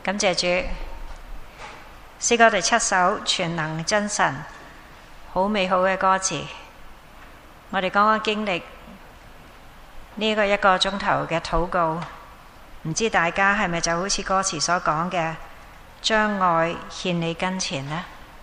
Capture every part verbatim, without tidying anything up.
感謝主，詩歌第七首全能真神，好美好嘅歌詞。我哋剛剛經歷呢個一個鐘頭嘅禱告，唔知大家係咪就好似歌詞所講嘅，將愛獻你跟前呢？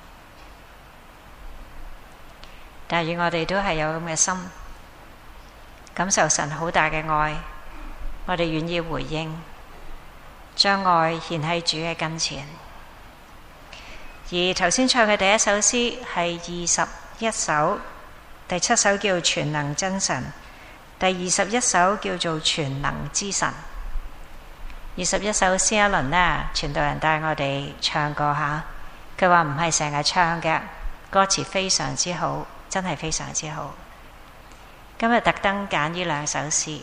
但願我哋都係有咁嘅心，感受神好大嘅愛，我哋願意回應，將愛獻喺主嘅跟前。而頭先唱嘅第一首詩係二十一首，第七首叫全能真神，第二十一首叫做全能之神。二十一首詩一輪呢，傳道人帶我哋唱過下，佢話唔係成日唱嘅，歌詞非常之好，真係非常之好。今日特登揀呢兩首詩。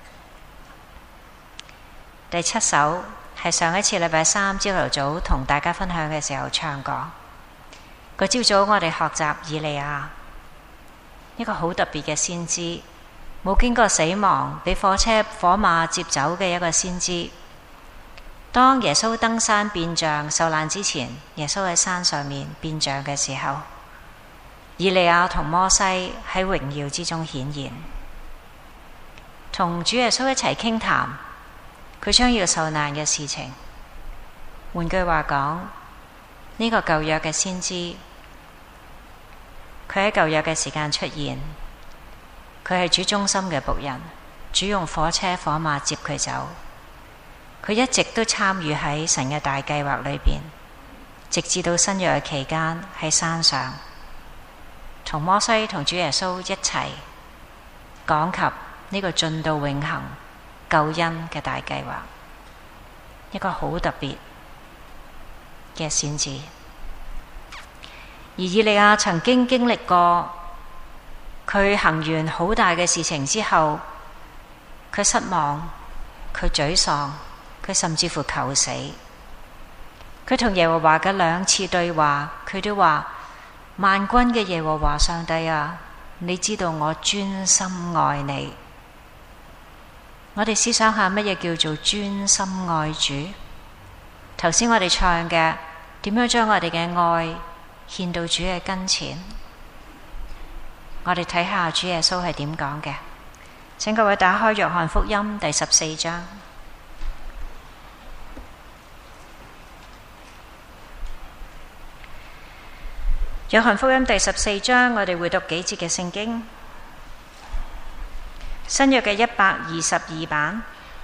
第七首係上一次禮拜三朝頭早同大家分享嘅時候唱過。個朝早我哋學習以利亞，一個好特別嘅先知，冇經過死亡，俾火車火馬接走嘅一個先知。當耶穌登山變像受難之前，耶穌喺山上面變像嘅時候，以利亞同摩西喺榮耀之中顯現，同主耶穌一齊傾談佢將要受難嘅事情。換句話講，呢個舊約嘅先知，佢喺舊約嘅時間出現，佢係主忠心嘅僕人，主用火車火馬接佢走，佢一直都參與喺神嘅大計劃裏邊，直至到新約嘅期間喺山上，同摩西同主耶穌一齊講及呢個進到永恆救恩嘅大計劃，一個好特別嘅先知。而以利亞曾經經歷過，佢行完好大嘅事情之後，佢失望，佢沮喪，佢甚至乎求死。佢同耶和華嘅兩次對話，佢都話：萬軍嘅耶和華上帝啊，你知道我專心愛你。我哋思想下乜嘢叫做專心愛主？頭先我哋唱嘅，點樣將我哋嘅愛獻到主嘅跟前？我哋睇下主耶穌係點講嘅。請各位打開約翰福音第十四章。約翰福音第十四章，我哋會讀幾節嘅聖經。新約嘅一百二十二版。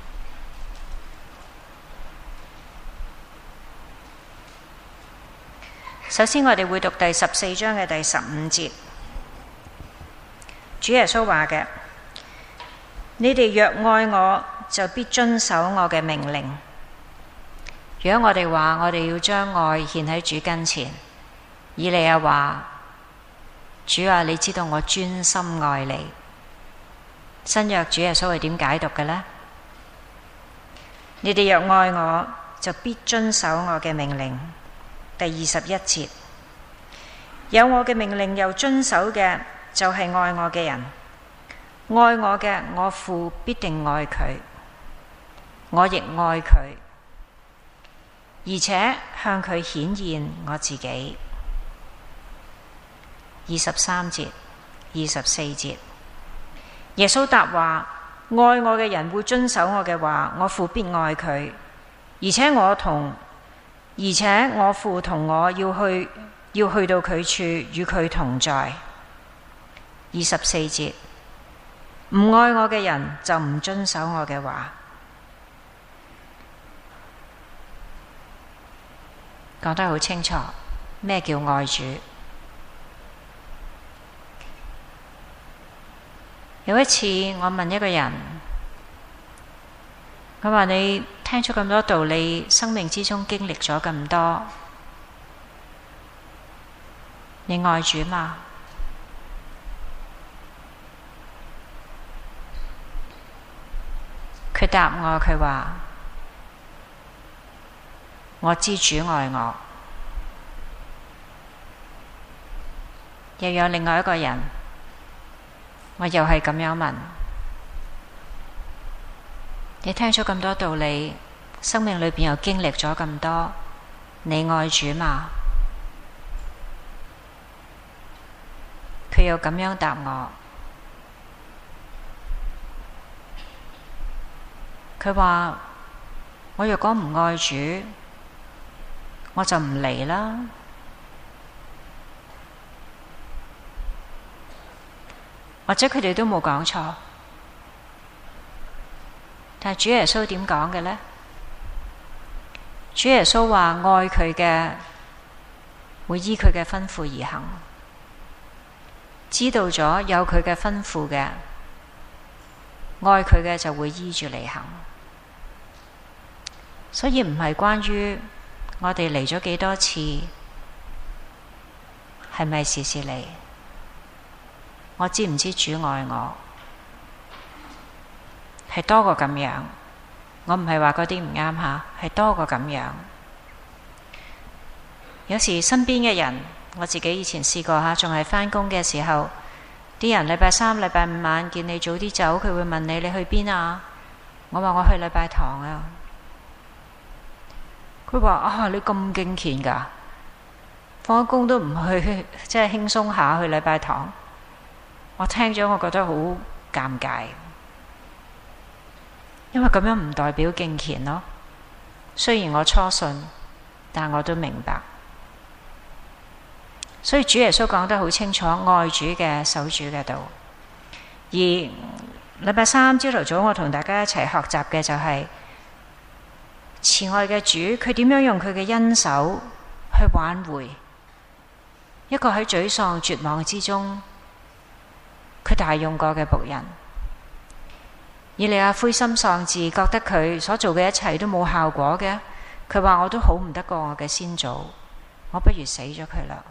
首先我哋會讀第十四章嘅第十五節。主耶穌話嘅：你哋若愛我，就必遵守我嘅命令。如果我哋話我哋要將愛獻喺主跟前，以利亞話：主啊，你知道我專心愛你。新約主耶穌係點解讀嘅呢？你哋若愛我，就必遵守我嘅命令。第二十一節，有我嘅命令又遵守嘅，就係愛我嘅人。愛我嘅，我父必定愛佢，我亦愛佢，而且向佢顯現我自己。二十三節、二十四節，耶穌答話：愛我嘅人會遵守我嘅話，我父必愛佢，而且我同而且我父同我要去要去到佢處，與佢同在。二十四節，唔愛我嘅人就唔遵守我嘅話。講得好清楚，咩叫愛主？有一次我問一個人，佢話：你聽咗咁多道理，生命之中經歷咗咁多，你愛主嗎？佢答我，佢話：我知主愛我。又有另外一個人，我又係咁樣問：你聽咗咁多道理， 生命裏邊又經歷咗咁多，你愛主嗎？佢又咁樣答我，佢話：我若果唔愛主，我就唔嚟啦。或者佢哋都冇講錯，但係主耶穌點講嘅呢？主耶穌話：愛佢嘅會依佢嘅吩咐而行，知道咗有佢嘅吩咐嘅，愛佢嘅就會依住嚟行。所以唔係關於我哋嚟咗幾多次，係咪時時嚟？我知唔知主愛我？係多過咁樣。我唔係話嗰啲唔啱吓，係多過咁樣。有時身邊嘅人，我自己以前試過吓，仲係返工嘅時候，啲人禮拜三、禮拜五晚見你早啲走，佢會問你：你去邊啊？我話我去禮拜堂啊。佢話：啊，你咁敬虔噶，放咗工都唔去，即係輕鬆下去禮拜堂。我聽咗，我覺得好尷尬，因為咁樣唔代表敬虔咯。雖然我初信，但我都明白。所以主耶穌講得好清楚，愛主嘅守主嘅道。而禮拜三朝頭早，我同大家一齊學習嘅就係、是、慈愛嘅主，佢點樣用佢嘅恩手去挽回一個喺沮喪絕望之中，佢大用過嘅僕人。以利亞灰心喪志，覺得佢所做嘅一切都冇效果嘅，佢話：我都好唔得過我嘅先祖，我不如死咗佢啦。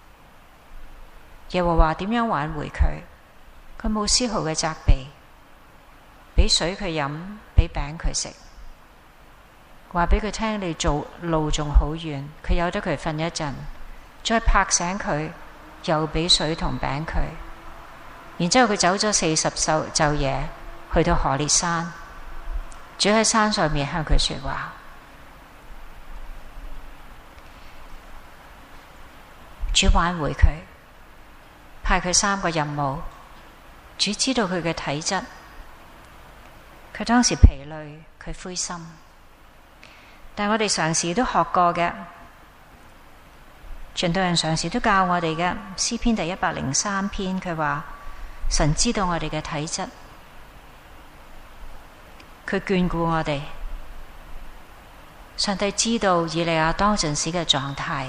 耶和華點樣挽回佢？佢冇絲毫嘅責備，俾水佢飲，俾餅佢食，話俾佢聽你做路仲好遠，佢由得佢瞓一陣，再拍醒佢，又俾水同餅佢。然之後佢走咗四十晝夜，去到何烈山，主喺山上面向佢說話。主挽回佢，派佢三個任務。主知道佢嘅體質，佢當時疲累，佢灰心。但我哋常時都學過嘅，傳道人常時都教我哋嘅。詩篇第一百零三篇，佢話神知道我哋嘅體質，佢眷顧我哋。上帝知道以利亞當陣時嘅狀態，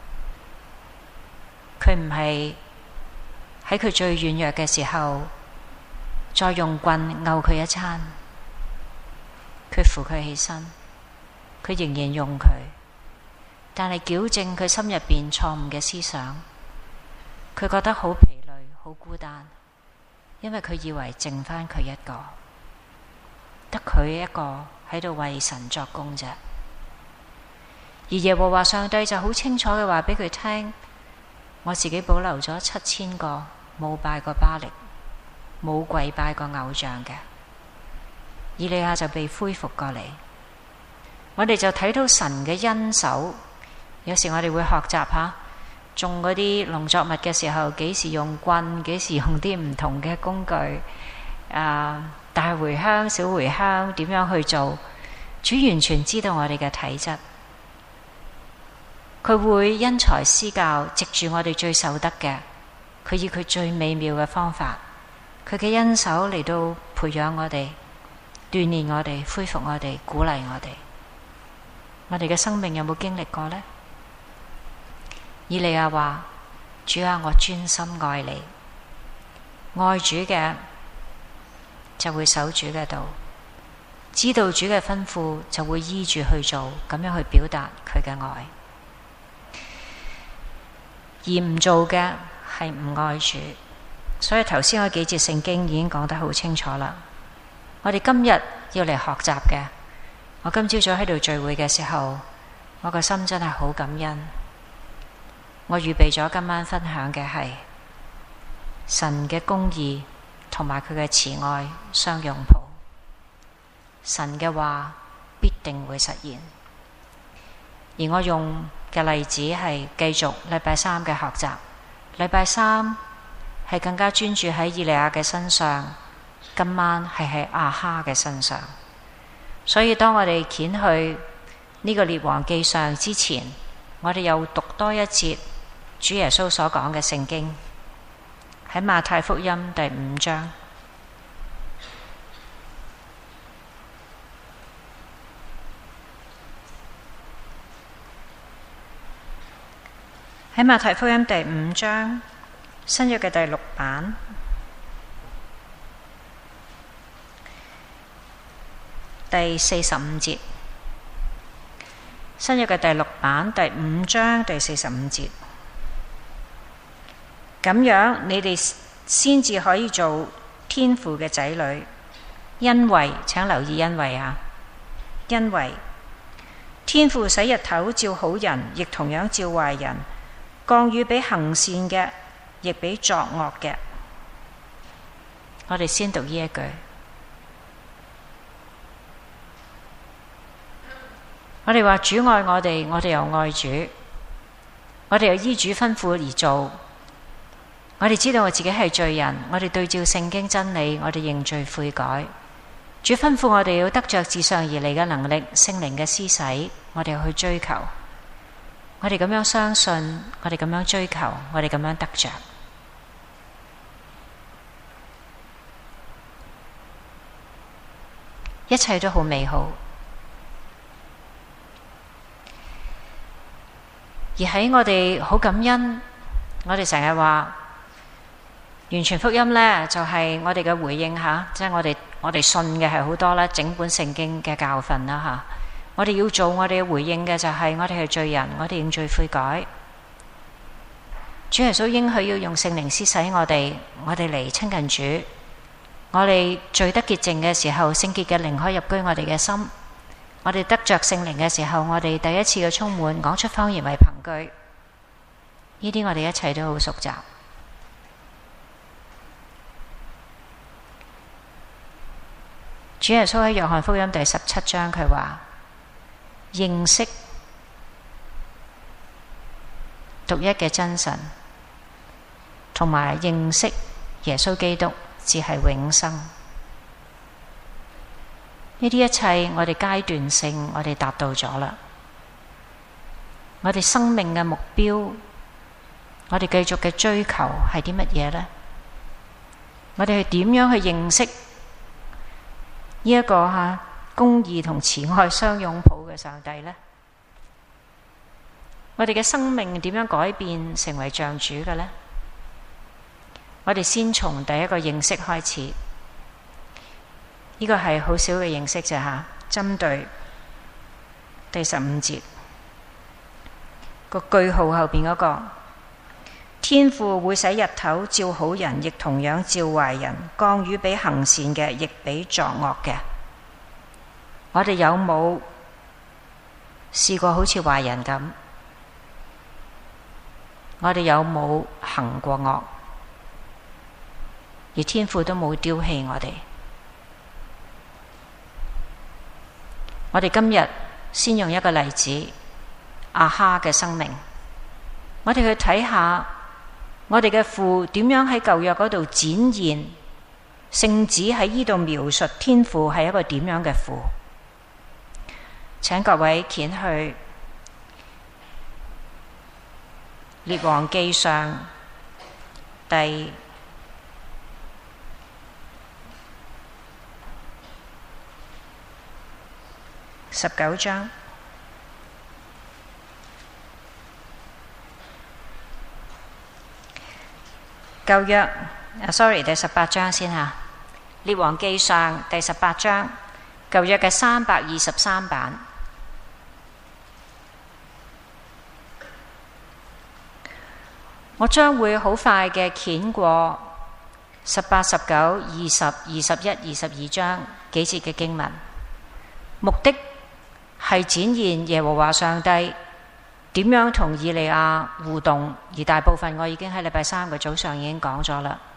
佢唔係喺佢最軟弱嘅時候再用棍毆佢一餐，佢扶佢起身，佢仍然用佢，但係矯正佢心入邊錯誤嘅思想。佢覺得好疲累，好孤單，因為佢以為剩返佢一個，得佢一個喺度為神作工啫。而耶和華上帝就好清楚嘅話俾佢聽：我自己保留咗七千個冇拜過巴力、冇跪拜過偶像嘅。以利亞就被恢復過嚟。我哋就睇到神嘅恩手。有時我哋會學習下種嗰啲農作物嘅時候，幾時用棍，幾時用啲唔同嘅工具，啊，大茴香、小茴香點樣去做？主完全知道我哋嘅體質，佢會因材施教，藉住我哋最受得嘅，佢以佢最美妙嘅方法，佢嘅恩手嚟到培養我哋、鍛煉我哋、恢復我哋、鼓勵我哋。我哋嘅生命有冇經歷過呢？以利亞話：主啊，我專心愛你，愛主嘅就會守主嘅道，知道主嘅吩咐就會依住去做，咁樣去表達佢嘅愛。而唔做嘅係唔愛主。所以頭先嗰幾節聖經已經講得好清楚啦。我哋今日要嚟學習嘅，我今朝早喺度聚會嘅時候，我個心真係好感恩。我預備咗今晚分享嘅係神嘅公義同埋佢嘅慈愛相擁抱。神嘅話必必定會實現。而我用嘅例子係繼續禮拜三嘅學習。禮拜三係更加專注喺以利亞嘅身上，今晚係喺亞哈嘅身上。所以當我哋掀去呢個列王記上之前，我哋又讀多一節主耶穌所講嘅聖經，喺馬太福音第五章。喺馬太福音第五章新約嘅第六版第四十五節，新約嘅第六版第五章第四十五節，咁樣你哋先至可以做天父嘅仔女，因為請留意因為啊，因為天父使日頭照好人，亦同樣照壞人，降雨俾行善嘅，亦俾作惡嘅。我哋先讀呢一句。我哋話主愛我哋，我哋又愛主，我哋又依主吩咐而做。我哋知道我自己係罪人，我哋對照聖經真理，我哋認罪悔改。主吩咐我哋要得着自上而嚟嘅能力，聖靈嘅施洗，我哋要去追求。我哋咁樣相信，我哋咁樣追求，我哋咁樣得着，一切都好美好。而喺我哋好感恩，我哋成日話完全福音呢，就係我哋嘅回應吓，即係我哋我哋信嘅係好多啦，整本聖經嘅教訓啦吓。我哋要做，我哋回應嘅就係我哋係罪人，我哋認罪悔改。主耶穌應許要用聖靈施洗我哋，我哋嚟親近主。我哋罪得潔淨嘅時候，聖潔嘅靈可以入居我哋嘅心。我哋得着聖靈嘅時候，我哋第一次嘅充滿，講出方言為憑據。呢啲我哋一切都好熟習。主耶穌喺約翰福音第十七章佢話，認識獨一嘅真神，同埋認識耶穌基督，只係永生。呢啲一切我哋階段性我哋達到咗啦。我哋生命嘅目標，我哋繼續嘅追求係啲乜嘢呢？我哋係點樣去認識呢一個吓公義同慈愛相擁抱嘅上帝呢？我哋嘅生命點樣改變成為像主嘅呢？我哋先從第一個認識開始。呢個係好少嘅認識啫吓，針對第十五節個句號後邊嗰個，天父會使日頭照好人，亦同樣照壞人，降雨俾行善嘅，亦俾作惡嘅。我哋有冇試過好似壞人咁？我哋有冇行過惡？而天父都冇丟棄我哋。我哋今日先用一個例子，亞哈嘅生命，我哋去睇下我哋嘅父點樣喺舊約嗰度展現聖子喺呢度描述天父係一個點樣嘅父。請各位掀去列王記上第十九章，舊約啊 ，sorry， 第十八章先吓。列王記上第十八章，舊約嘅三百二十三版。我將會好快嘅掀過十八、十九、二十、二十一、二十二章幾節嘅經文，目的係展現耶和華上帝點樣同以利亞互動，而大部分我已經喺禮拜三嘅早上已經講咗啦。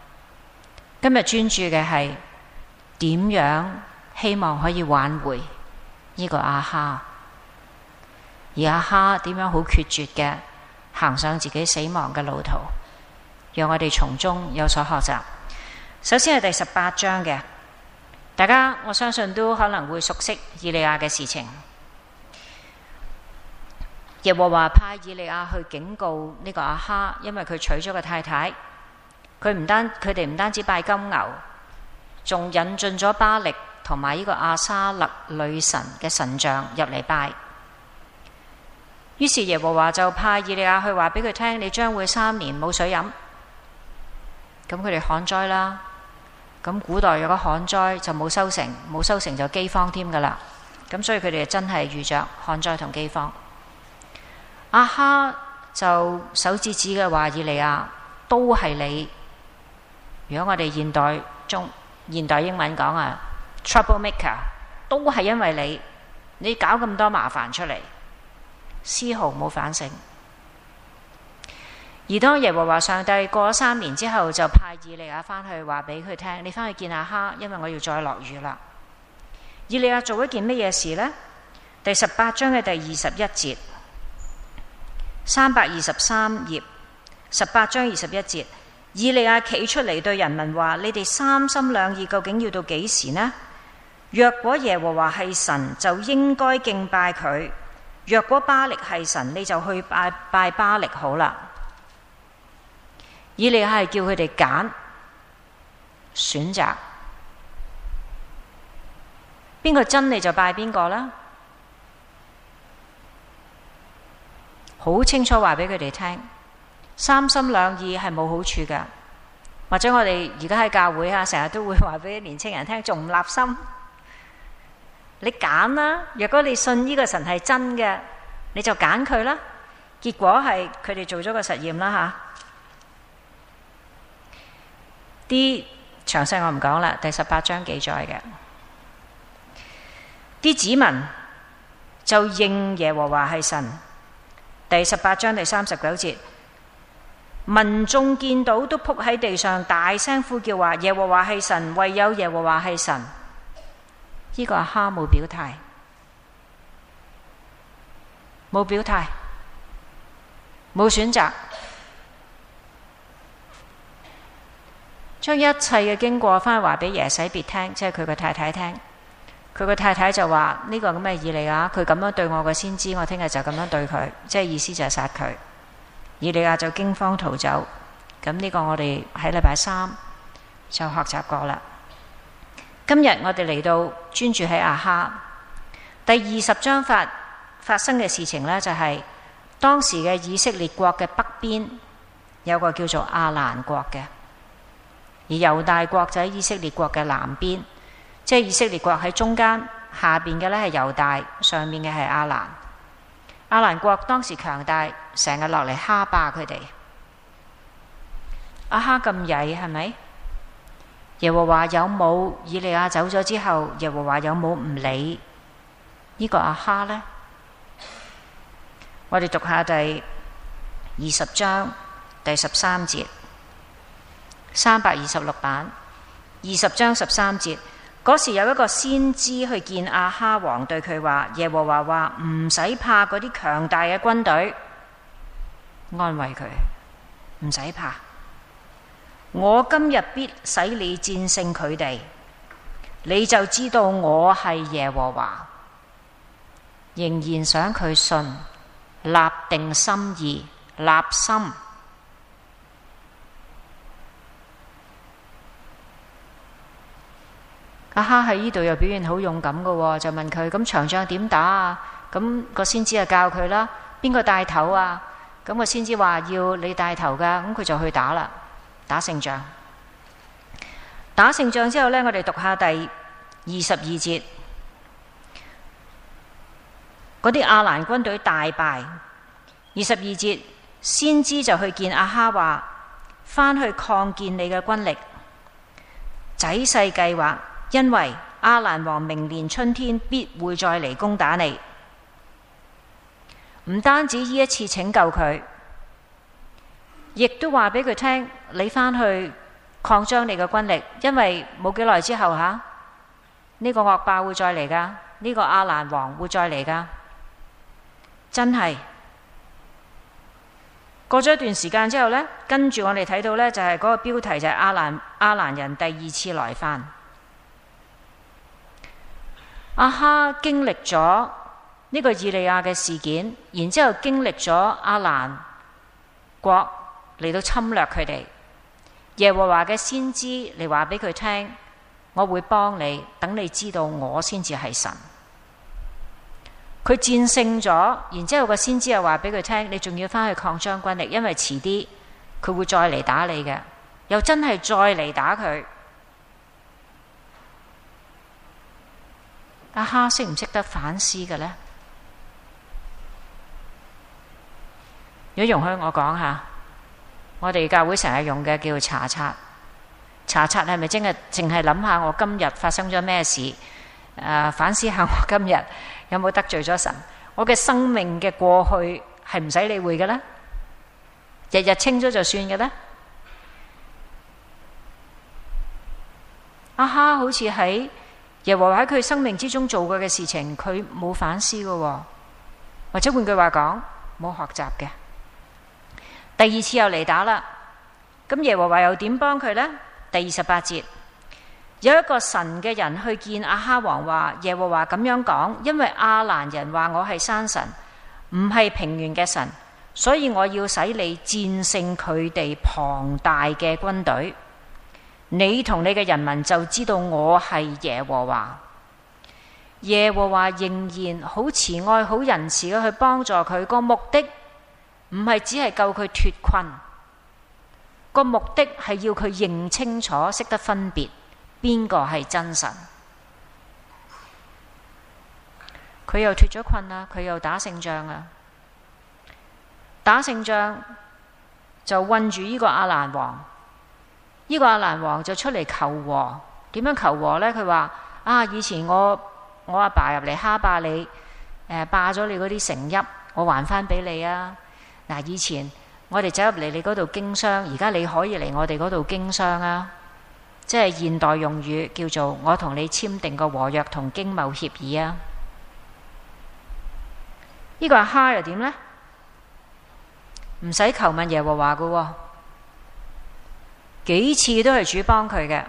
今日專注嘅係點樣希望可以挽回呢個亞哈。而亞哈點樣好決絕嘅行上自己死亡嘅路途，讓我哋從中有所學習。首先係第十八章嘅，大家我相信都可能會熟悉以利亞嘅事情。耶和華派以利亞去警告呢個亞哈，因為佢娶咗個太太，佢唔單佢哋唔單止拜金牛，仲引進咗巴力同埋呢個亞沙勒女神嘅神像入嚟拜。於是耶和華就派以利亞去話俾佢聽，你將會三年冇水飲。咁佢哋旱災啦。咁古代有個旱災就冇收成，冇收成就饑荒添噶啦。咁所以佢哋真係遇着旱災同饑荒。亞哈就手指指嘅話，以利亞都係你。如果我哋現代中現代英文講啊 ，trouble maker 都係因為你，你搞咁多麻煩出嚟。絲毫冇反省。而當耶和華上帝過咗三年之後，就派以利亞返去話俾佢聽，你返去見亞哈，因為我要再落雨啦。以利亞做一件乜嘢事呢？第十八章嘅第二十一節，三百二十三頁，十八章二十一節，以利亞企出嚟對人民話：你哋三心兩意，究竟要到幾時呢？若果耶和華係神，就應該敬拜佢。若果巴力係神，你就去拜拜巴力好啦。以利亞係叫佢哋揀選擇，邊個真你就拜邊個啦。好清楚話俾佢哋聽，三心兩意係冇好處噶。或者我哋而家喺教會啊，成日都會話俾年青人聽，仲唔立心？你揀啦，若果你信呢個神係真嘅，你就揀佢啦。結果係佢哋做咗個實驗啦吓，啲詳細我唔講啦，第十八章記載嘅，啲子民就認耶和華係神。第十八章第三十九節，民眾見到都仆喺地上，大聲呼叫話：耶和華係神，唯有耶和華係神。呢個亞哈冇表態，冇表態，冇選擇，將一切嘅經過翻去話俾耶洗別聽，即係佢個太太聽。佢個太太就話：呢個咁嘅以利亞，佢咁樣對我嘅先知，我聽日就咁樣對佢，即係意思就係殺佢。以利亞就驚慌逃走。咁呢個我哋喺禮拜三就學習過啦。今日我哋嚟到專注喺亞哈第二十章發發生嘅事情呢，就係、是、當時嘅以色列國嘅北邊有個叫做亞蘭國嘅，而猶大國就喺以色列國嘅南邊，即係以色列國喺中間，下邊嘅呢係猶大，上面嘅係亞蘭。亞蘭國當時強大，成日落嚟蝦霸佢哋。亞哈咁曳係咪？耶和華有冇以利亞走咗之後，耶和華有冇唔理呢個亞哈呢？我哋讀下第二十章第十三節，三百二十六版，二十章十三節。嗰時有一個先知去見亞哈王，對佢話：耶和華話唔使怕嗰啲強大嘅軍隊，安慰佢，唔使怕。我今日必使你戰勝佢哋，你就知道我係耶和華。仍然想佢信，立定心意，立心。亞哈喺呢度又表現好勇敢嘅，就問佢：咁場仗點打啊？咁個先知就教佢啦，邊個帶頭啊？咁個先知話要你帶頭噶，咁佢就去打啦。打勝仗，打勝仗之後呢，我哋讀下第二十二節，嗰啲亞蘭軍隊大敗。二十二節，先知就去見亞哈話：翻去擴建你嘅軍力，仔細計劃，因為亞蘭王明年春天必會再嚟攻打你。唔單止呢一次拯救佢，亦都話俾佢聽，你返去擴張你嘅軍力，因為冇幾耐之後吓，呢個惡霸會再嚟噶， 呢個亞蘭王會再嚟㗎，真係。過咗一段時間之後呢，跟住我哋睇到呢，就係嗰個標題就係亞蘭亞蘭人第二次來返。亞哈經歷咗呢個以利亞嘅事件，然之後經歷咗亞蘭國嚟到侵略佢哋，耶和華嘅先知嚟話俾佢聽，我會幫你，等你知道我先至係神。佢戰勝咗，然之後個先知又話俾佢聽，你仲要翻去擴張軍力，因為遲啲佢會再嚟打你嘅，又真係再嚟打佢。亞哈識唔識得反思嘅呢？如果容許我講下，我哋教會成日用嘅叫查冊，查冊係咪真係淨係諗下我今日發生咗咩事？誒，反思下我今日有冇得罪咗神？我嘅生命嘅過去係唔使理會嘅咧？日日清咗就算嘅咧？亞哈好似喺耶和華喺佢生命之中做過嘅事情，佢冇反思嘅喎，或者換句話講，冇學習嘅。第二次又嚟打啦，咁耶和華又點幫佢呢？第二十八節。有一個神嘅人去見亞哈王，話耶和華咁樣講，因為亞蘭人話我係山神，唔係平原嘅神，所以我要使你戰勝佢哋龐大嘅軍隊，你同你嘅人民就知道我係耶和華。耶和華仍然好慈愛好仁慈嘅去幫助佢，個目的唔係只係救佢脫困，個目的係要佢認清楚，識得分別邊個係真神。佢又脫咗困啦，佢又打勝仗啊！打勝仗就困住呢個亞蘭王，呢個亞蘭王就出嚟求和。點樣求和呢？佢話啊，以前我我阿爸入嚟蝦霸你，誒霸咗你嗰啲城邑，我還翻俾你啊！嗱，以前我哋走入嚟你嗰度經商，而家你可以嚟我哋嗰度經商啊！即係現代用語叫做我同你簽訂個和約同經貿協議啊！呢個亞哈又點呢？唔使求問耶和華噶喎，幾次都係主幫佢嘅。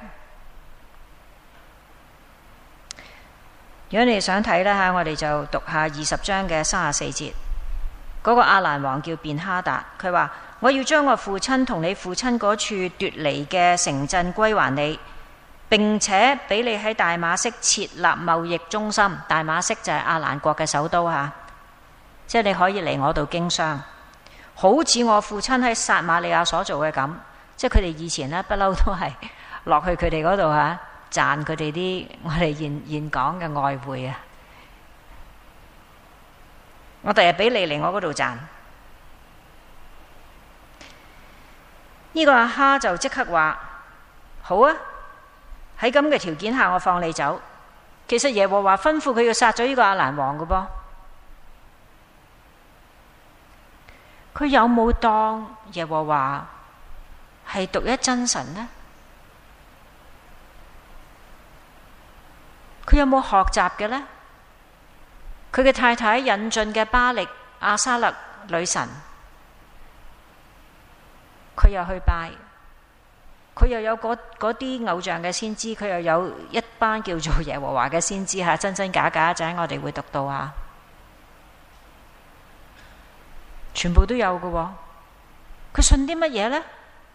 如果你想睇呢，吓，我哋就讀下二十章嘅三十四節。嗰、那個亞蘭王叫便哈達，佢話我要將我父親同你父親嗰處奪離嘅城鎮歸還你，並且俾你喺大馬色設立貿易中心。大馬色就係亞蘭國嘅首都吓，即係你可以嚟我度經商，好似我父親喺撒瑪利亞所做嘅咁。即係佢哋以前呢，不嬲都係落去佢哋嗰度吓賺佢哋啲我哋現現港嘅外匯啊！我第日俾你嚟我嗰度賺。呢個亞哈就即刻話好啊，喺咁嘅條件下我放你走。其實耶和華吩咐佢要殺咗呢個亞蘭王嘅噃，佢有冇當耶和華係獨一真神呢？佢有冇學習嘅呢？佢嘅太太引進嘅巴力亞沙勒女神，佢又去拜，佢又有嗰啲偶像嘅先知，佢又有一班叫做耶和華嘅先知吓，真真假假，就喺我哋會讀到啊，全部都有嘅喎。佢信啲乜嘢呢？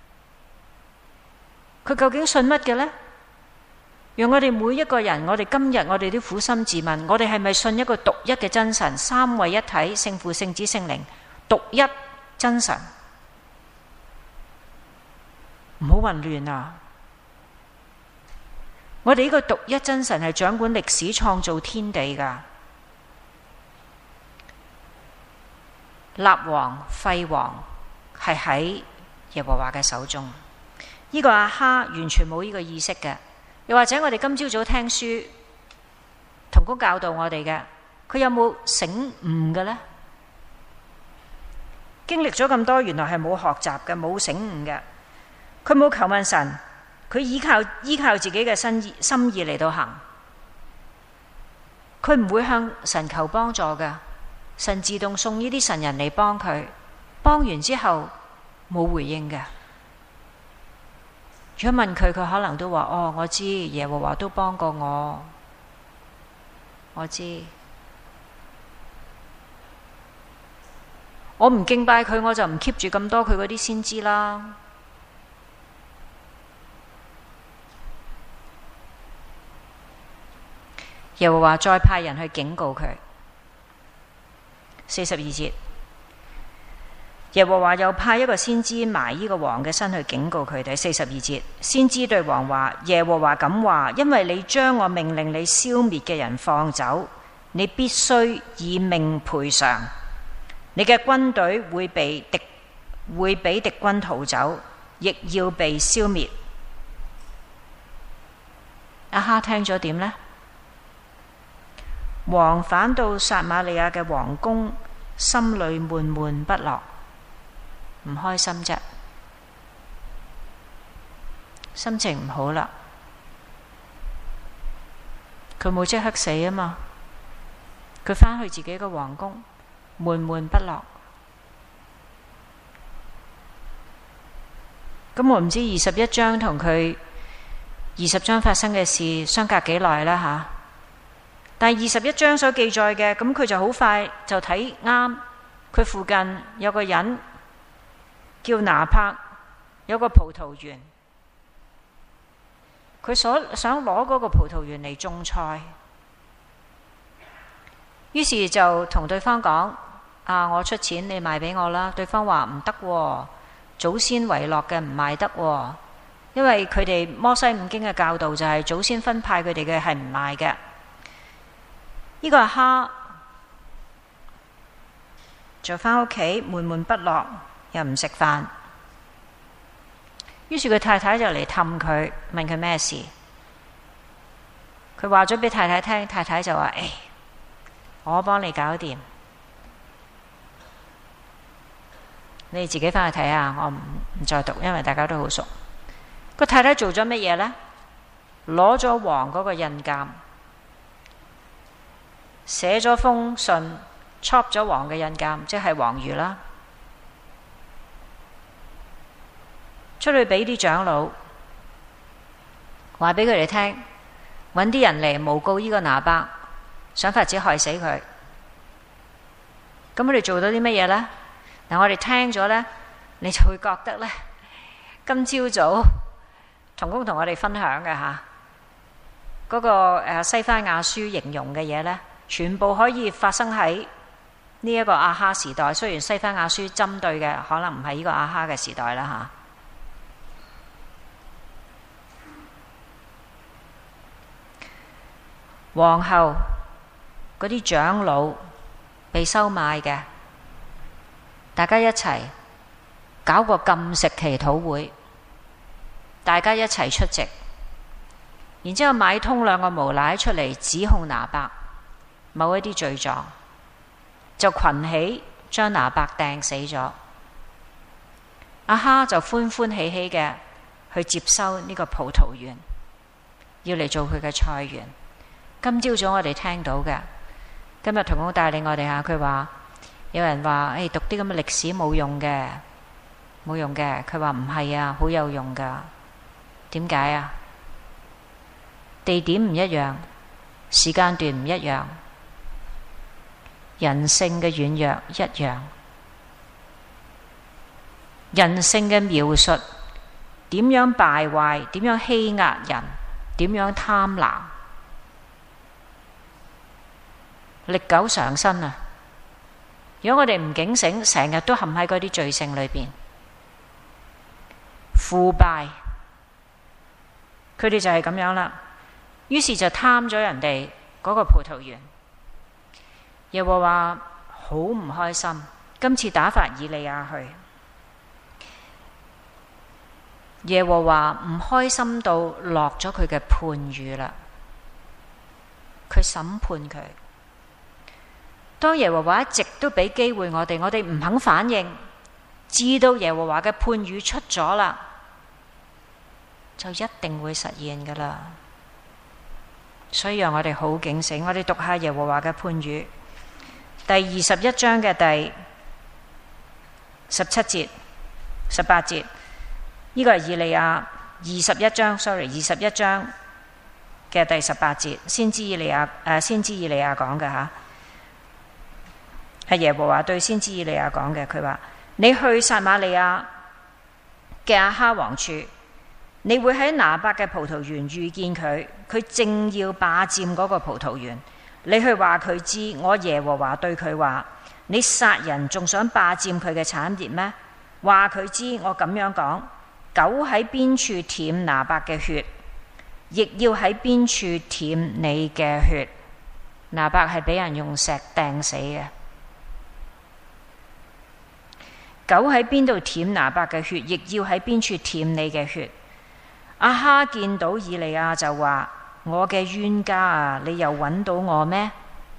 佢究竟信乜嘅呢？讓我哋每一個人，我哋今日我哋都苦心自問，我哋係咪信一個獨一嘅真神，三位一體，聖父、聖子、聖靈，獨一真神？唔好混亂啊！我哋呢個獨一真神係掌管歷史、創造天地噶，立王廢王係喺耶和華嘅手中。呢、這個亞哈完全冇呢個意識嘅。又或者我哋今朝早聽書，同工教導我哋嘅，佢有冇醒悟嘅呢？經歷咗咁多，原來係冇學習嘅，冇醒悟嘅。佢冇求問神，佢依靠依靠自己嘅心意心意嚟到行。 佢唔會向神求幫助㗎，神自動送呢啲神人嚟幫佢，幫完之後冇回應㗎。如果問佢，佢可能都話：哦，我知耶和華都幫過我，我知。我唔敬拜佢，我就唔 keep 住咁多佢嗰啲先知啦。耶和華再派人去警告佢。四十二節，耶和華又派一個先知埋呢個王嘅身去警告佢哋。四十二節，先知對王話：耶和華咁話，因為你將我命令你消滅嘅人放走，你必須以命賠償。你嘅軍隊會被敵會俾敵軍逃走，亦要被消滅。亞哈聽咗點呢？王返到撒瑪利亞嘅皇宮，心裏悶悶不樂，唔開心啫，心情唔好啦。佢冇即刻死啊嘛，佢返去自己嘅皇宮，悶悶不樂。咁我唔知二十一章同佢二十章發生嘅事相隔幾耐啦吓。但係二十一章所記載嘅，咁佢就好快就睇啱，佢附近有個人叫拿柏，有個葡萄園，佢所想攞嗰個葡萄園嚟種菜，於是就同對方講：啊，我出錢，你賣俾我啦。對方話唔得喎，祖先遺落嘅唔賣得喎，因為佢哋摩西五經嘅教導就係祖先分派佢哋嘅係唔賣嘅。呢個亞哈就返屋企悶悶不樂，又唔食飯。於是佢太太就嚟氹佢，問佢咩事。佢話咗俾太太聽，太太就話：誒，我幫你搞掂，你哋自己返去睇下，我唔唔再讀，因為大家都好熟。個太太做咗乜嘢呢？攞咗王嗰個印鑑，寫咗封信 chop 咗王嘅印鑑，即係王諭啦，出去俾啲長老，話俾佢哋聽，揾啲人嚟誣告呢個拿伯，想法子害死佢。咁佢哋做到啲乜嘢呢？嗱，我哋聽咗呢，你就會覺得呢，今朝早同工同我哋分享嘅吓，嗰個誒西番雅書形容嘅嘢呢，全部可以發生喺呢一個亞哈時代。雖然西番雅書針對嘅可能唔係呢個亞哈嘅時代啦吓。皇后嗰啲長老被收買嘅，大家一齊搞個禁食祈禱會，大家一齊出席，然之後買通兩個無賴出嚟指控拿伯某一啲罪狀，就群起將拿伯掟死咗。亞哈就歡歡喜喜嘅去接收呢個葡萄園，要嚟做佢嘅菜園。今朝早我哋聽到嘅，今日同工帶領我哋下，佢話有人話：誒，讀啲咁嘅歷史冇用嘅，冇用嘅。佢話唔係啊，好有用噶。點解啊？地點唔一樣，時間段唔一樣，人性嘅軟弱一樣，人性嘅描述點樣敗壞，點樣欺壓人，點樣貪婪，歷久常新啊！如果我哋唔警醒，成日都陷喺嗰啲罪性裏邊，腐敗，佢哋就係咁樣啦。於是就貪咗人哋嗰個葡萄園。耶和華好唔開心，今次打發以利亞去。耶和華唔開心到落咗佢嘅判語啦，佢審判佢。當耶和華一直都俾機會我哋，我哋唔肯反應，知道耶和華嘅判語出咗啦，就一定會實現噶啦。 所以讓我哋好警醒。我哋讀下耶和華嘅判語，第二十一章嘅第十七節、十八節，呢、這個係以利亞二十一章 ，sorry， 二十一章嘅第十八節，先知以利亞誒、呃，先知以利亞講嘅吓，係耶和華對先知以利亞講嘅。佢話：你去撒瑪利亞嘅亞哈王處，你會喺拿伯嘅葡萄園遇見佢，佢正要霸佔嗰個葡萄園。你去話佢知，我耶和華對佢話：你殺人仲想霸佔佢嘅產業咩？話佢知，我咁樣講，狗喺邊處舔拿伯嘅血，亦要喺邊處舔你嘅血。拿伯係俾人用石掟死嘅，狗喺邊度舔拿伯嘅血，亦要喺邊處舔你嘅血。亞哈見到以利亞就話：我嘅冤家啊，你又揾到我咩？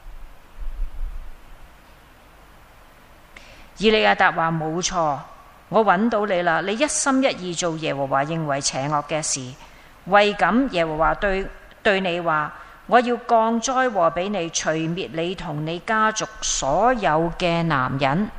以利亞答話：冇錯，我揾到你啦！你一心一意做耶和華認為邪惡嘅事，為咁耶和華對對你話：我要降災禍俾你，除滅你同你家族所有嘅男人，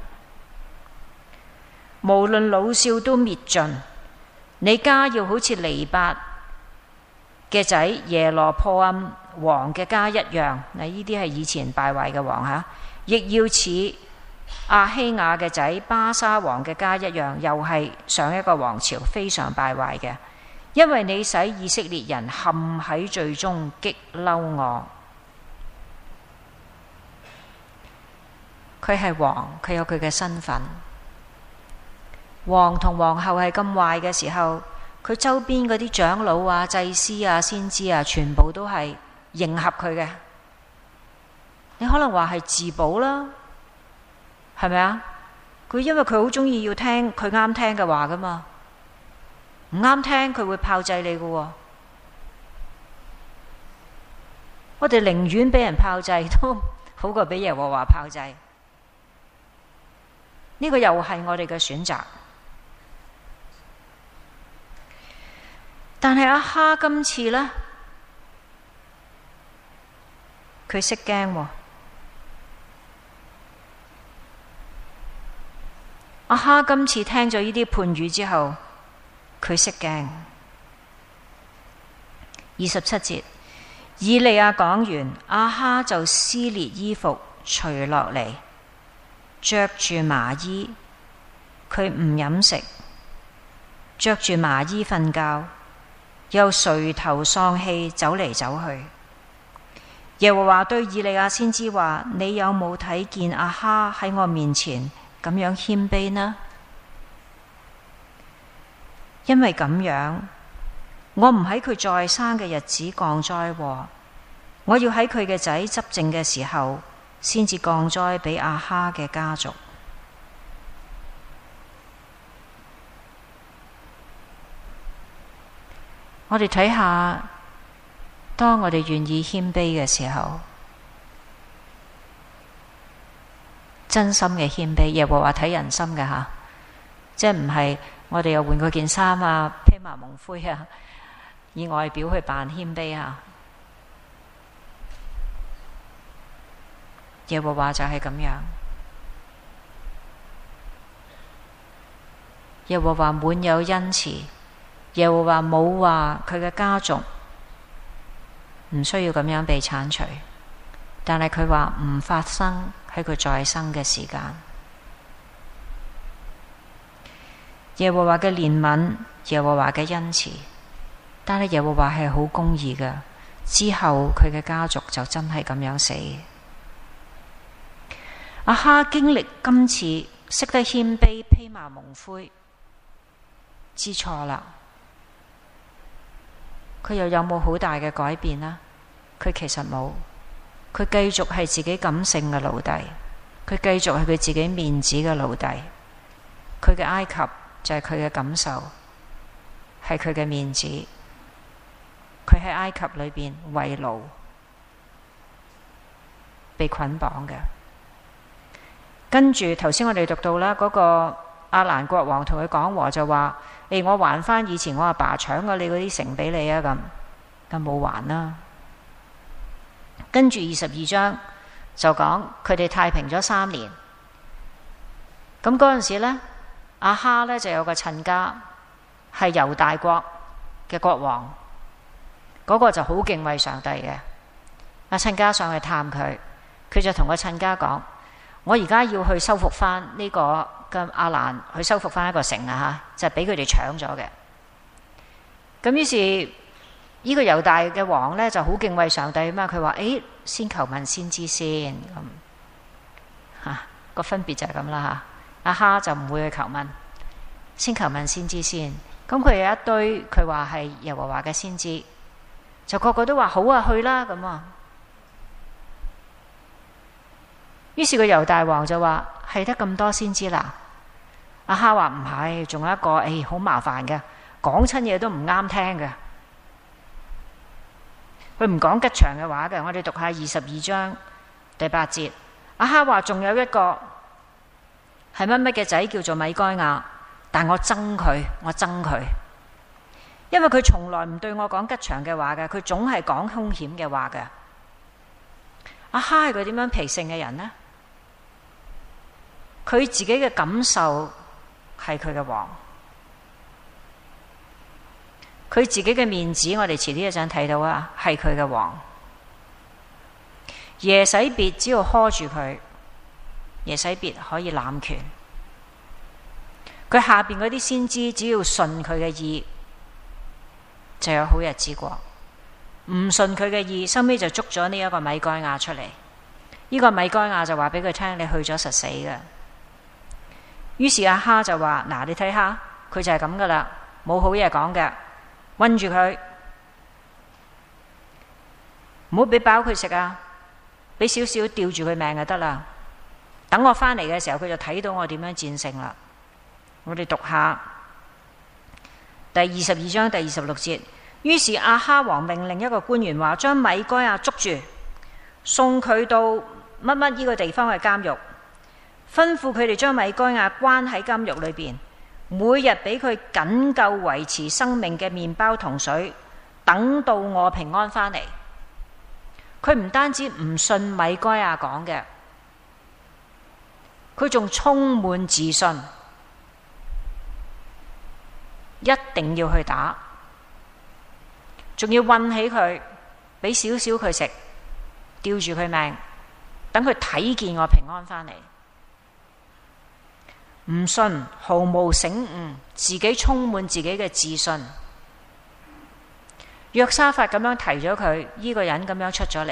無論老少都滅盡。你家要好似尼伯嘅仔耶羅破暗王嘅家一樣，嗱，呢啲係以前敗壞嘅王吓，亦要似亞希雅嘅仔巴沙王嘅家一樣，又係上一個王朝非常敗壞嘅。因為你使以色列人陷喺罪中，激嬲我。佢係王，佢有佢嘅身份。王同皇后係咁壞嘅時候，佢周邊嗰啲長老啊、祭司啊、先知啊，全部都係迎合佢嘅。你可能話係自保啦，係咪啊？佢因為佢好中意要聽佢啱聽嘅話噶嘛，唔啱聽佢會炮製你噶喎。我哋寧願俾人炮製都好過俾耶和華炮製。呢個又係我哋嘅選擇。但係亞哈今次呢，佢識驚喎。亞哈今次聽咗呢啲判語之後，佢識驚。二十七節，以利亞講完，亞哈就撕裂衣服，除落嚟，着住麻衣，佢唔飲食，着住麻衣瞓覺。又垂頭喪氣走嚟走去。耶和華對以利亞先知話：你有冇睇見亞哈喺我面前咁樣謙卑呢？因為咁樣，我唔喺佢在生嘅日子降災禍，我要喺佢嘅仔執政嘅時候，先至降災俾亞哈嘅家族。我哋睇下，當我哋願意謙卑嘅時候，真心嘅謙卑，耶和華睇人心嘅吓，即係唔係我哋又換過件衫啊，披麻蒙灰啊，以外表去扮謙卑啊。耶和華就係咁樣，耶和華滿有恩慈。耶和華冇話佢嘅家族唔需要咁樣被鏟除，但係佢話唔發生喺佢在生嘅時間。耶和華嘅憐憫，耶和華嘅恩慈，但係耶和華係好公義嘅。之後佢嘅家族就真係咁樣死。亞哈經歷今次識得謙卑、披麻蒙灰，知錯啦。佢又有冇好大嘅改變呢？佢其實冇，佢繼續係自己感性嘅奴隸，佢繼續係佢自己面子嘅奴隸。佢嘅埃及就係佢嘅感受，係佢嘅面子。佢喺埃及裏邊為奴，被捆綁嘅。跟住頭先我哋讀到啦，嗰、那個亞蘭國王同佢講和就話：誒、欸，我還翻以前我阿爸搶過你嗰啲城俾你啊！咁，但冇還啦。 跟住二十二章就講佢哋太平咗三年。咁嗰陣時呢，亞哈呢就有個親家係猶大國嘅國王，嗰、那個就好敬畏上帝嘅。阿親家上去探佢，佢就同個親家講：我而家要去收復翻呢個嘅亞蘭，去收復翻一個城啊！嚇，就係俾佢哋搶咗嘅。咁於是呢、這個猶大嘅王呢就好敬畏上帝嘛，佢話：誒，先求問先知先咁嚇，個分別就係咁啦嚇。亞哈就唔會去求問，先求問先知先。咁佢有一堆佢話係耶和華嘅先知，就個個都話好啊，去啦咁啊。於是個猶大王就話：係得咁多先知啦。亞哈話唔係，仲有一個，誒，好麻煩嘅，講親嘢都唔啱聽嘅。佢唔講吉祥嘅話嘅。我哋讀下二十二章第八節。亞哈話仲有一個係乜乜嘅仔叫做米該亞，但我憎佢，我憎佢，因為佢從來唔對我講吉祥嘅話嘅，佢總係講兇險嘅話嘅。亞哈係個點樣脾性嘅人呢？佢自己嘅感受係佢嘅王，佢自己嘅面子，我哋遲啲一陣睇到啊，係佢嘅王。耶洗別只要呵住佢，耶洗別可以攬權。佢下邊嗰啲先知只要順佢嘅意，就有好日子過。唔順佢嘅意，收尾就捉咗呢一個米該亞出嚟。呢、這個米該亞就話俾佢聽：你去咗實死嘅。於是亞哈就話：嗱，你睇下，佢就係咁噶啦，冇好嘢講嘅，韞住佢，唔好俾飽佢食啊，俾少少吊住佢命就得啦。等我返嚟嘅時候，佢就睇到我點樣戰勝啦。我哋讀下第二十二章第二十六節。於是亞哈王命令一個官員話：將米該亞捉住，送佢到乜乜呢個地方嘅監獄，吩咐佢哋將米該亞關喺監獄裏邊，每日俾佢僅夠維持生命嘅麵包同水，等到我平安返嚟。佢唔單止唔信米該亞講嘅，佢仲充滿自信，一定要去打，仲要韞起佢，俾少少佢食，吊住佢命，等佢睇見我平安返嚟。唔信，毫無醒悟，自己充滿自己嘅自信。約沙法咁樣提咗佢，呢個人咁樣出咗嚟，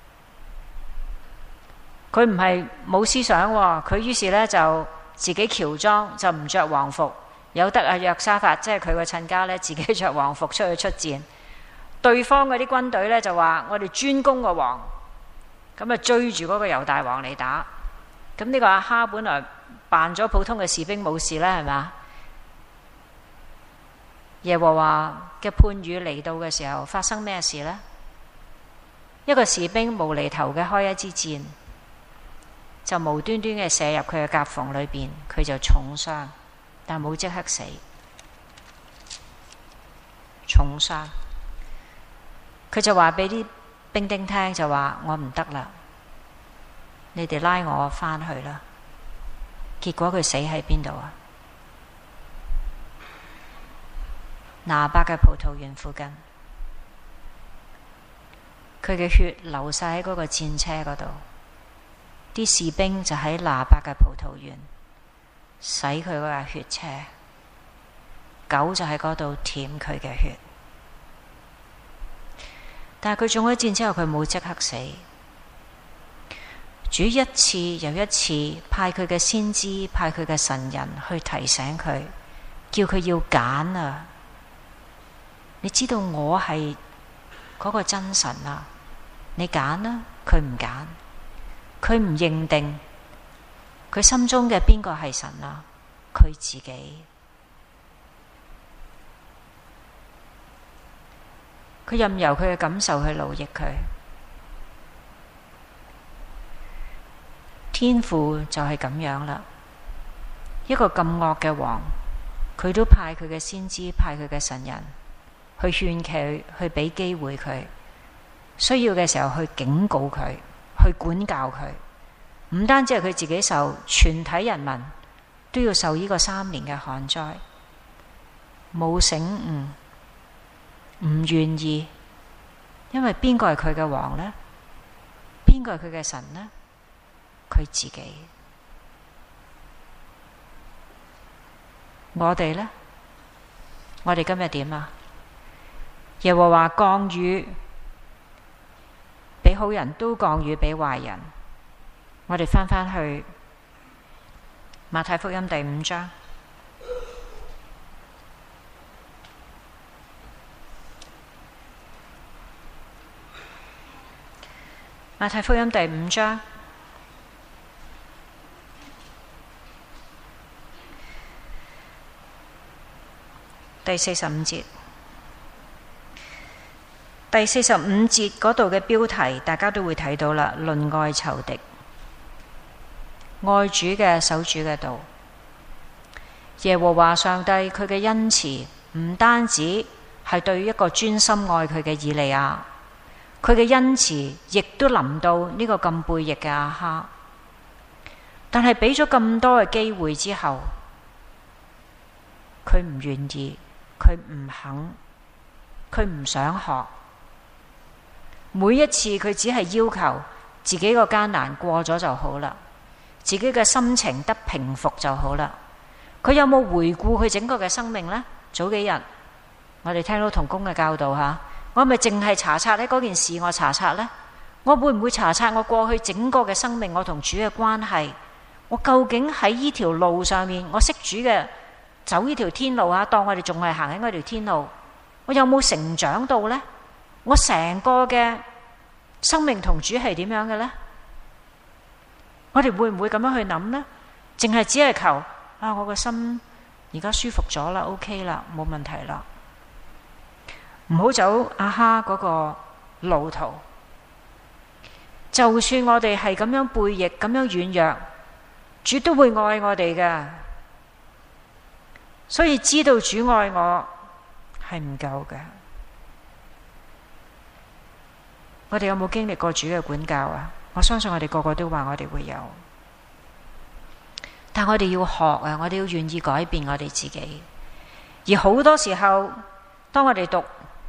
佢唔係冇思想，佢於是呢就自己喬裝，就唔着皇服，有得阿約沙法，即係佢個親家呢，自己着皇服出去出戰。對方嗰啲軍隊呢，就話：我哋專攻個王，咁啊追住嗰個猶大王嚟打。咁呢個亞哈本來扮咗普通嘅士兵冇事啦，係咪？耶和華嘅判語嚟到嘅時候，發生咩事呢？一個士兵無厘頭嘅開一支箭，就無端端嘅射入佢嘅夾縫裏邊，佢就重傷，但冇即刻死，重傷。佢就話俾啲兵丁聽，就話：我唔得啦，你哋拉我返去啦。結果佢死喺邊度啊？拿伯嘅葡萄園附近，佢嘅血流晒喺嗰個戰車嗰度，啲士兵就喺拿伯嘅葡萄園洗佢嗰架血車，狗就喺嗰度舔佢嘅血。但係佢中咗箭之後，佢冇即刻死。主一次又一次派佢嘅先知，派佢嘅神人去提醒佢，叫佢要揀啊！你知道我係嗰個真神啊，你揀啦。佢唔揀，佢唔認定，佢心中嘅邊個係神啊？佢自己。佢任由佢嘅感受去奴役佢。天父就係咁樣啦，一個咁惡嘅王，佢都派佢嘅先知，派佢嘅神人去勸佢，去俾機會佢， 需要嘅時候去警告佢，去管教佢。唔單止係佢自己受，全體人民都要受呢個三年嘅旱災。冇醒悟，唔願意，因為邊個係佢嘅王呢？邊個係佢嘅神呢？佢自己。我哋呢？我哋今日點啊？耶和華降雨俾好人，都降雨俾壞人。我哋翻返去馬太福音第五章。馬太福音第五章第四十五節，第四十五節嗰度嘅標題大家都會睇到啦，論愛仇敵，愛主嘅守主嘅道。耶和華上帝佢嘅恩慈唔單止係對於一個專心愛佢嘅以利亞，佢嘅恩慈亦都臨到呢個咁背逆嘅亞哈。但係俾咗咁多嘅機會之後，佢唔願意，佢唔肯，佢唔想學。每一次佢只係要求自己個艱難過咗就好啦，自己嘅心情得平復就好啦。佢有冇回顧佢整個嘅生命呢？早幾日我哋聽到同工嘅教導吓，我係咪淨係查察呢嗰件事？我查察呢？我會唔會查察我過去整個嘅生命，我同主嘅關係？我究竟喺呢條路上面，我識主嘅走呢條天路啊？當我哋仲係行喺嗰條天路，我有冇成長到呢？我成個嘅生命同主係點樣嘅呢？我哋會唔會咁樣去諗呢？淨係只係求啊，我個心而家舒服咗啦 ，OK 啦，冇問題啦，唔好走亞哈嗰個路途。就算我哋係咁樣背逆、咁樣軟弱，主都會愛我哋㗎。所以知道主愛我係唔夠嘅。我哋有冇經歷過主嘅管教啊？我相信我哋個個都話我哋會有，但我哋要學啊！我哋要願意改變我哋自己。而好多時候，當我哋讀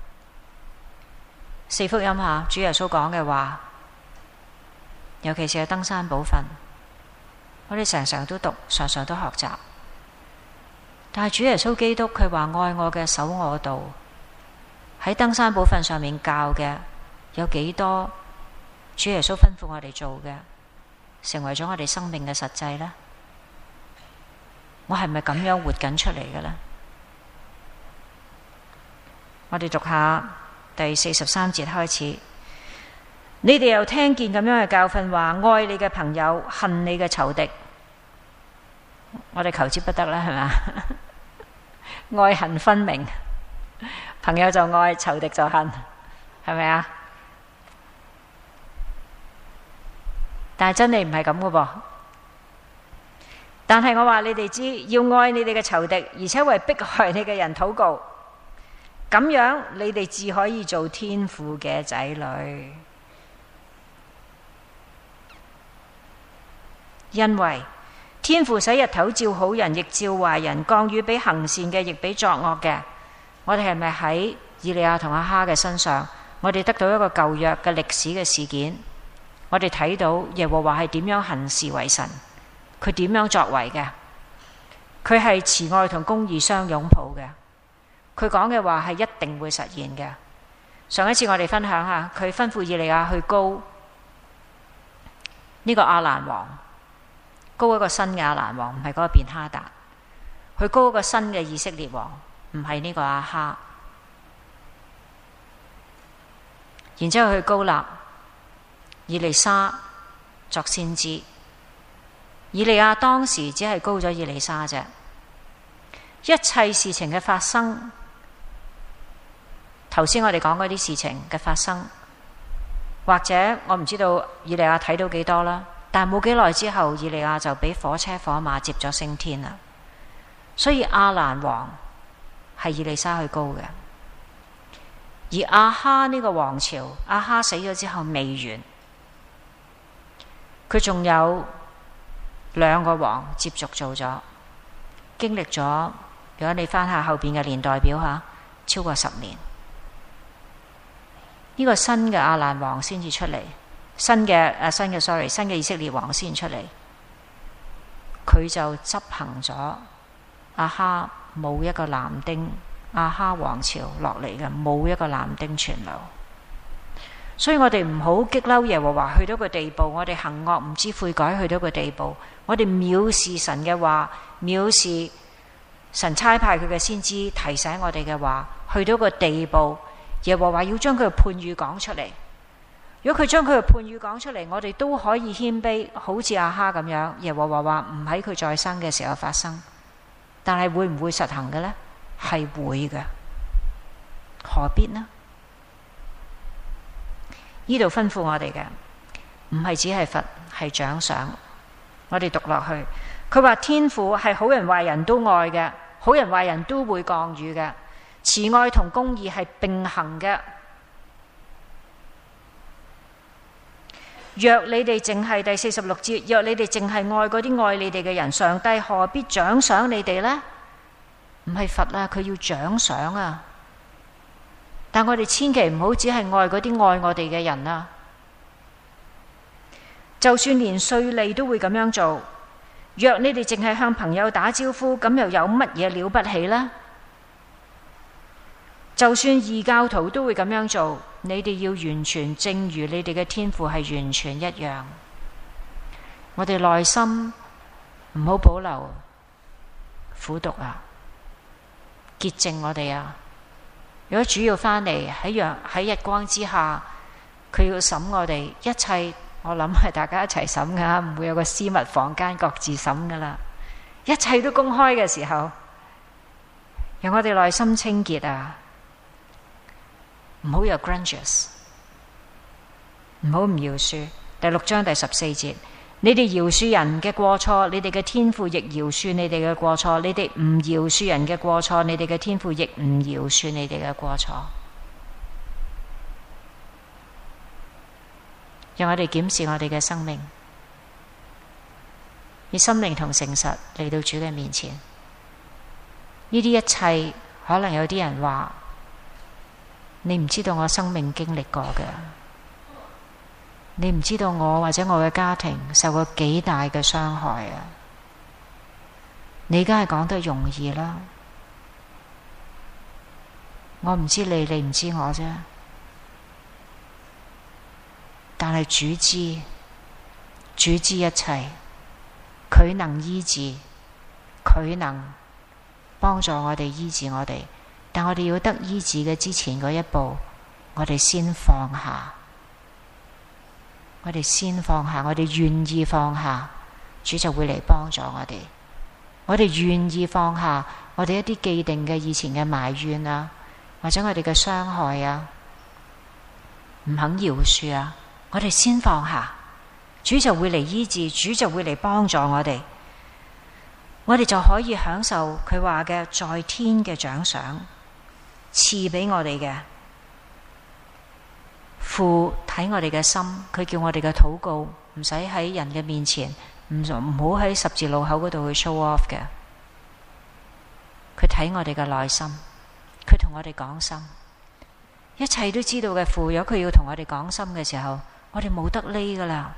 四福音下主耶穌講嘅話，尤其是係登山寶訓，我哋常常都讀，常常都學習。但係主耶穌基督佢話愛我嘅守我道，喺登山寶訓上面教嘅有幾多？主耶穌吩咐我哋做嘅，成為咗我哋生命嘅實際呢？我係咪咁樣活緊出嚟嘅呢？我哋讀下第四十三節開始。你哋又聽見咁樣嘅教訓，話愛你嘅朋友，恨你嘅仇敵。我哋求之不得啦，係咪？愛恨分明，朋友就愛，仇敵就恨，係咪啊？但係真理唔係咁嘅噃。但係我話你哋知，要愛你哋嘅仇敵，而且為迫害你嘅人禱告，咁樣你哋至可以做天父嘅仔女。因為天父使日頭照好人，亦照壞人；降雨俾行善嘅，亦俾作惡嘅。我哋係咪喺以利亞同亞哈嘅身上，我哋得到一個舊約嘅歷史嘅事件？我哋睇到耶和華係點樣行事為神，佢點樣作為嘅？佢係慈愛同公義相擁抱嘅。佢講嘅話係一定會實現嘅。上一次我哋分享下，佢吩咐以利亞去膏呢個亞蘭王，膏一個新嘅亞蘭王，唔係嗰個便哈達，去膏一個新嘅以色列王，唔係呢個亞哈。然之後去膏立以利沙作先知。以利亞當時只係膏咗以利沙啫。一切事情嘅發生，頭先我哋講嗰啲事情嘅發生，或者我唔知道以利亞睇到幾多啦，但係冇幾耐之後，以利亞就俾火車火馬接咗升天啦。所以亞蘭王係以利沙去膏嘅。 而亞哈呢個王朝，亞哈死咗之後未完，佢仲有兩個王接續做咗，經歷咗，如果你翻下後邊嘅年代表下，超過十年，呢、這個新嘅亞蘭王先至出嚟，新嘅誒新嘅 sorry 新嘅以色列王先出嚟，佢就執行咗亞哈冇一個男丁，亞哈王朝落嚟嘅冇一個男丁存留。所以我哋唔好激嬲耶和華去到個地步，我哋行惡唔知悔改去到個地步，我哋藐視神嘅話，藐視神差派佢嘅先知提醒我哋嘅話，去到個地步，耶和華要將佢嘅判語講出嚟。如果佢將佢嘅判語講出嚟，我哋都可以謙卑，好似亞哈咁樣。耶和華話唔喺佢在生嘅時候發生，但係會唔會實行嘅呢？係會嘅，何必呢？呢度吩咐我哋嘅唔係只係罰，係獎賞。我哋讀落去，佢話天父係好人壞人都愛嘅，好人壞人都會降雨嘅，慈愛同公義係並行嘅。若你哋淨係第四十六節，若你哋淨係愛嗰啲愛你哋嘅人，上帝何必獎賞你哋呢？唔係罰啊，佢要獎賞啊！但我哋千祈唔好只係愛嗰啲愛我哋嘅人啊！就算連稅吏都會咁樣做，若你哋淨係向朋友打招呼，咁又有乜嘢了不起呢？就算異教徒都會咁樣做，你哋要完全，正如你哋嘅天父係完全一樣。我哋內心唔好保留苦毒啊，潔淨我哋啊！如果主要返嚟喺陽喺日光之下，佢要審我哋，一切我諗係大家一齊審噶，唔會有個私密房間各自審噶啦。一切都公開嘅時候，讓我哋內心清潔啊！唔好有 grudges， 唔好唔饒恕。第六章第十四節，你哋饒恕人嘅過錯，你哋嘅天父亦饒恕你哋嘅過錯；你哋唔饒恕人嘅過錯，你哋嘅天父亦唔饒恕你哋嘅過錯。讓我哋檢視我哋嘅生命，以心靈同誠實嚟到主嘅面前。呢啲一切，可能有啲人話，你唔知道我生命經歷過嘅，你唔知道我或者我嘅家庭受過幾大嘅傷害啊！你梗係講得容易啦，我唔知你，你唔知我啫。但係主知，主知一切，佢能醫治，佢能幫助我哋醫治我哋。但我哋要得醫治嘅之前嗰一步，我哋先放下，我哋先放下，我哋願意放下，主就會嚟幫助我哋。我哋願意放下我哋一啲既定嘅以前嘅埋怨啊，或者我哋嘅傷害啊，唔肯饒恕啊，我哋先放下，主就會嚟醫治，主就會嚟幫助我哋，我哋就可以享受佢話嘅在天嘅獎賞，賜俾我哋嘅。父睇我哋嘅心，佢叫我哋嘅禱告唔使喺人嘅面前，唔唔好喺十字路口嗰度去 show off 嘅。佢睇我哋嘅內心，佢同我哋講心，一切都知道嘅父，如果佢要同我哋講心嘅時候，我哋冇得匿噶啦。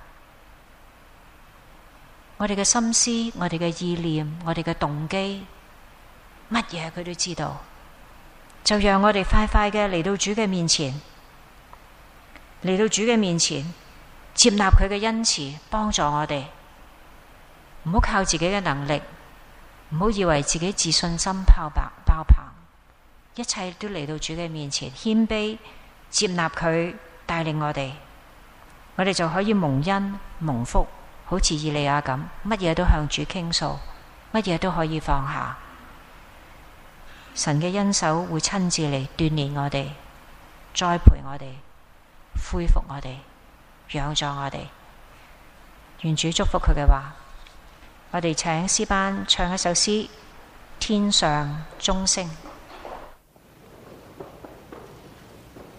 我哋嘅心思，我哋嘅意念，我哋嘅動機，乜嘢佢都知道。就讓我哋快快嘅嚟到主嘅面前，嚟到主嘅面前，接納佢嘅恩慈，幫助我哋。唔好靠自己嘅能力，唔好以為自己自信心爆白爆棚，一切都嚟到主嘅面前，謙卑接納佢帶領我哋，我哋就可以蒙恩蒙福，好似以利亞咁，乜嘢都向主傾訴，乜嘢都可以放下。神嘅恩手會親自嚟鍛煉我哋，栽培我哋，恢復我哋，養助我哋。願主祝福佢嘅話。我哋請詩班唱一首詩《天上鐘聲》。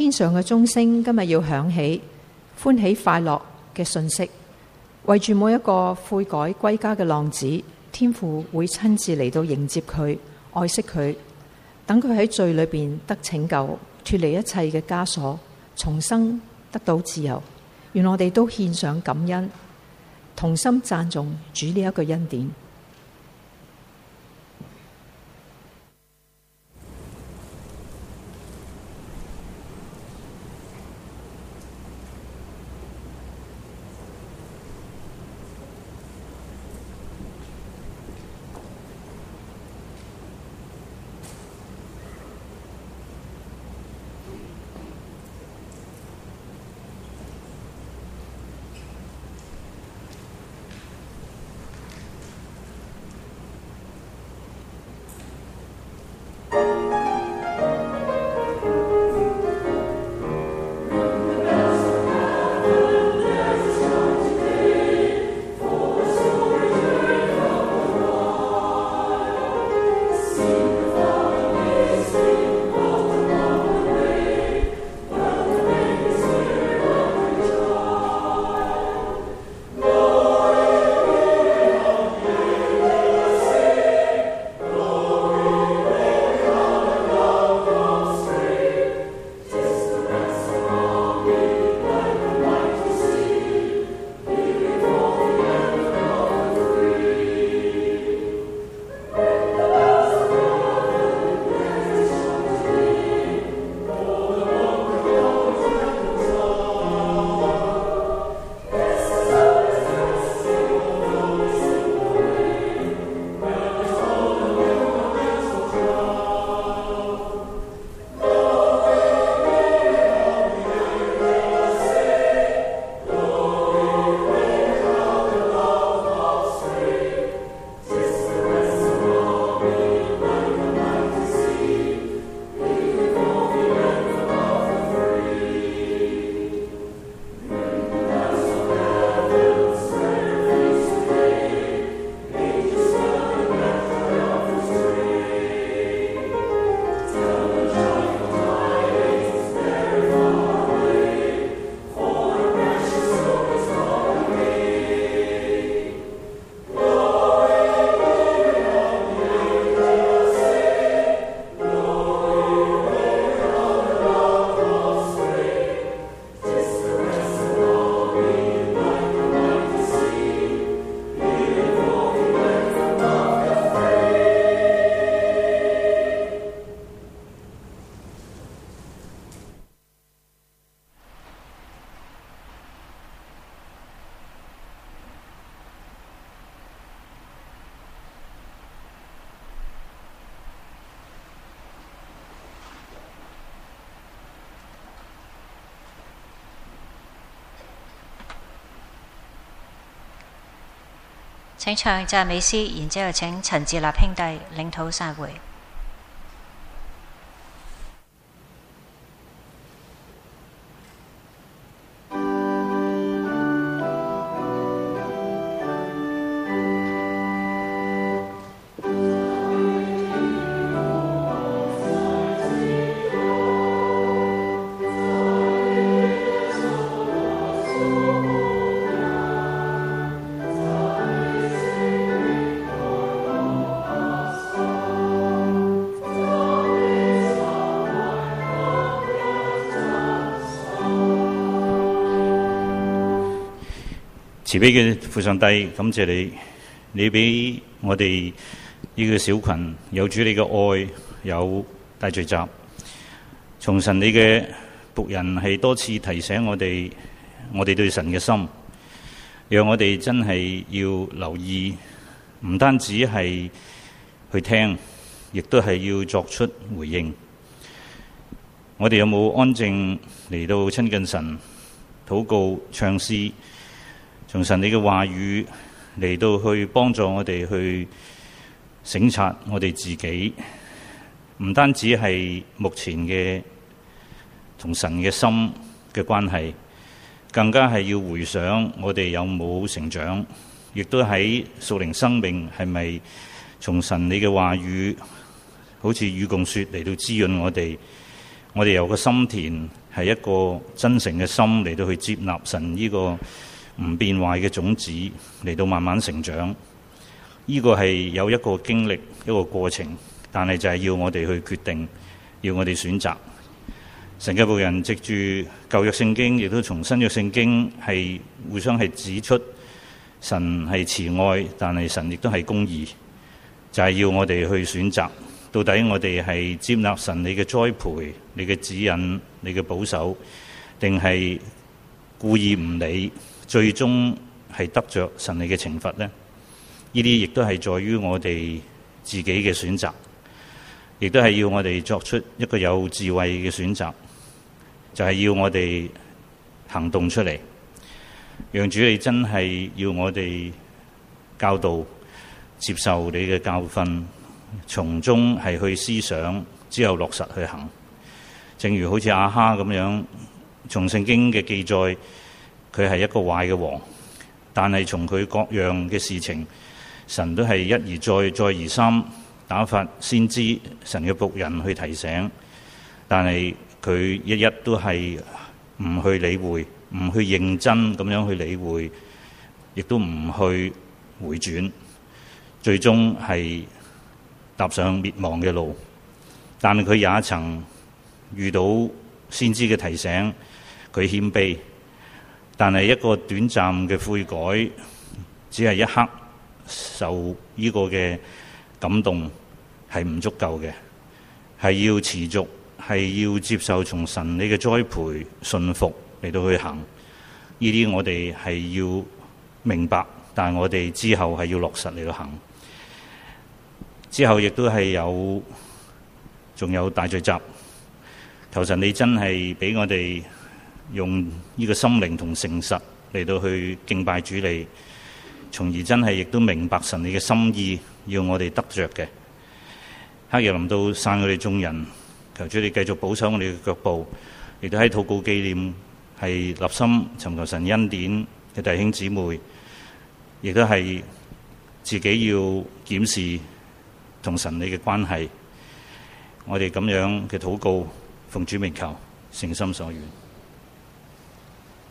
天上嘅鐘聲今日要響起，歡喜快樂嘅訊息，為住每一個悔改歸家嘅浪子，天父會親自嚟到迎接佢，愛惜佢，等佢喺罪裏邊得拯救，脫離一切嘅枷鎖，重生得到自由。願我哋都獻上感恩，同心讚頌主呢一個恩典。 請唱讚美詩，然之後請陳志立兄弟領禱散會。 慈悲嘅父上帝，感謝你，你俾我哋呢個小群有主你嘅愛，有大聚集。從神你嘅僕人係多次提醒我哋，我哋對神嘅心，讓我哋真係要留意，唔單止係去聽，亦都係要作出回應。我哋有冇安靜嚟到親近神，禱告、唱詩？從神你嘅話語嚟到去幫助我哋去省察我哋自己，唔單止係目前嘅同神嘅心嘅關係，更加係要回想我哋有冇成長，亦都喺屬靈生命係咪從神你嘅話語好似雨共雪嚟到滋潤我哋， 我哋有個心田係一個真誠嘅心嚟到去接納神呢個唔變壞嘅種子嚟到慢慢成長。呢個係有一個經歷一個過程，但係就係要我哋去決定，要我哋選擇。神嘅僕人藉住舊約聖經，亦都從新約聖經係互相係指出神係慈愛，但係神亦都係公義，就係要我哋去選擇。到底我哋係接納神你嘅栽培、你嘅指引、你嘅保守，定係故意唔理，最終係得着神你嘅懲罰呢？呢啲亦都係在於我哋自己嘅選擇，亦都係要我哋作出一個有智慧嘅選擇，就係要我哋行動出嚟，讓主你真係要我哋教導、接受你嘅教訓，從中係去思想，之後落實去行。正如好似亞哈咁樣，從聖經嘅記載，佢係一個壞嘅王，但係從佢各樣嘅事情，神都係一而再、再而三打發先知神嘅僕人去提醒，但係佢一一都係唔去理會，唔去認真咁樣去理會，亦都唔去回轉，最終係踏上滅亡嘅路。但係佢也曾遇到先知嘅提醒，佢謙卑，但係一個短暫嘅悔改，只係一刻受呢個嘅感動係唔足夠嘅，係要持續，係要接受從神你嘅栽培、順服嚟到去行。呢啲我哋係要明白，但係我哋之後係要落實嚟到行。之後亦都係有，仲有大聚集。求神你真係俾我哋用呢個心靈同誠實嚟到去敬拜主你，從而真係亦都明白神你嘅心意，要我哋得着嘅。黑夜臨到散我哋眾人，求主你繼續保守我哋嘅腳步，亦都喺禱告紀念係立心尋求神恩典嘅弟兄姊妹，亦都係自己要檢視同神你嘅關係。我哋咁樣嘅禱告，奉主名求，誠心所願。